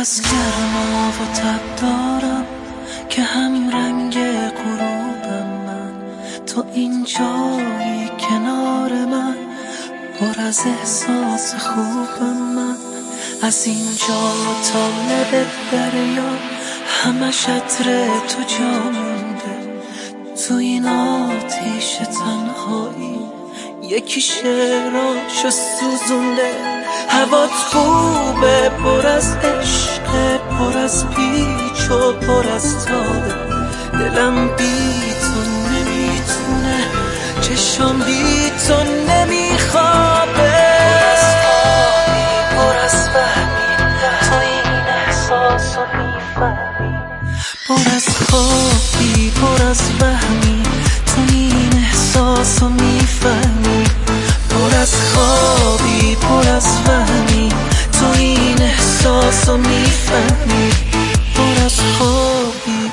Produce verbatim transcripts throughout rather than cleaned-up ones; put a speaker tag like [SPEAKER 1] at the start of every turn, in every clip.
[SPEAKER 1] نفس گرما و تب دارم که هم رنگ غروبم من. تو اینجایی کنار من، پر از احساس خوبم من. از اینجا تا لب دریا همش عطر تو جا مونده. تو این آتیش تنهایی یکی شعراشو سوزونده. هوات خوبه، پر از عشق، پر از پیچ و پر از تابه. دلم بی تو نمیتونه، چشم بی تو نمیخوابه. پر از فهمی، تو این احساسو میفهمی. پر از خوابی، پر از وهمی، تو این احساسو میفهمی. پر از خوابی، پر از وهمی، تو این احساسو میفهمی. پر از خوابی،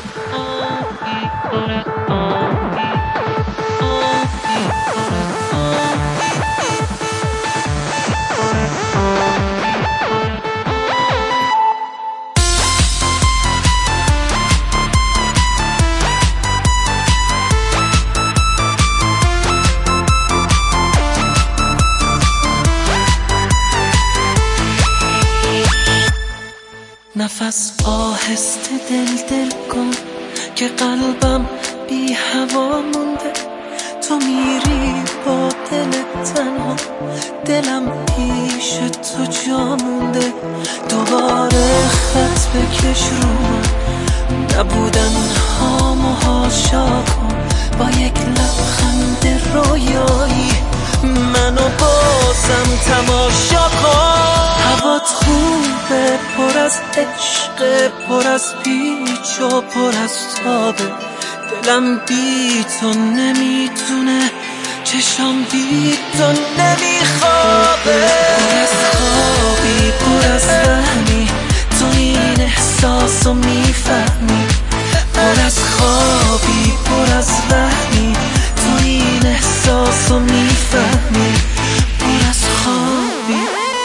[SPEAKER 1] نفس آهسته دل دل کن که قلبم بی هوا مونده. تو میری با دل تنها، دلم پیش تو جا مونده. دوباره خط بکش رو من، نبودن هامو هاشا کن. با یک لبخند رویایی منو بازم تماشا کن. هوات خوبه، پر از عشق، پر از پیچ و پر از تابه. دلم بی تو نمیتونه، چشم بی تو نمیخوابه. پر از خوابی، پر از وهمی، تو این احساسو میفهمی. پر از خوابی، پر از وهمی، تو این احساسو میفهمی. پر از خوابی،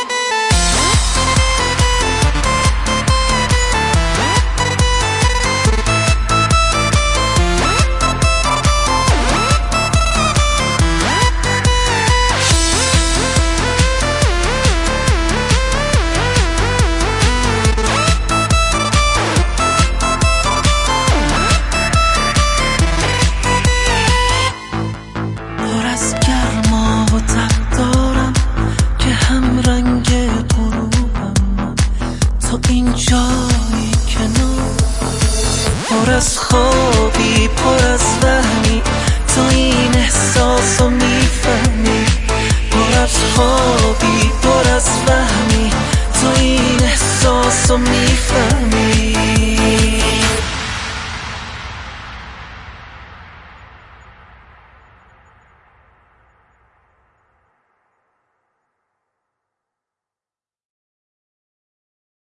[SPEAKER 1] اینجایی کنار. پر از خوابی، پر از وهمی، تو این احساسو میفهمی. پر از خوابی، پر از وهمی.